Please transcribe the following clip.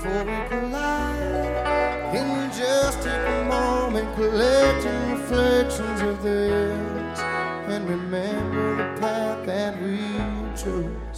before we collide. Can you just take a moment, collecting reflections of this, and remember the path that we chose?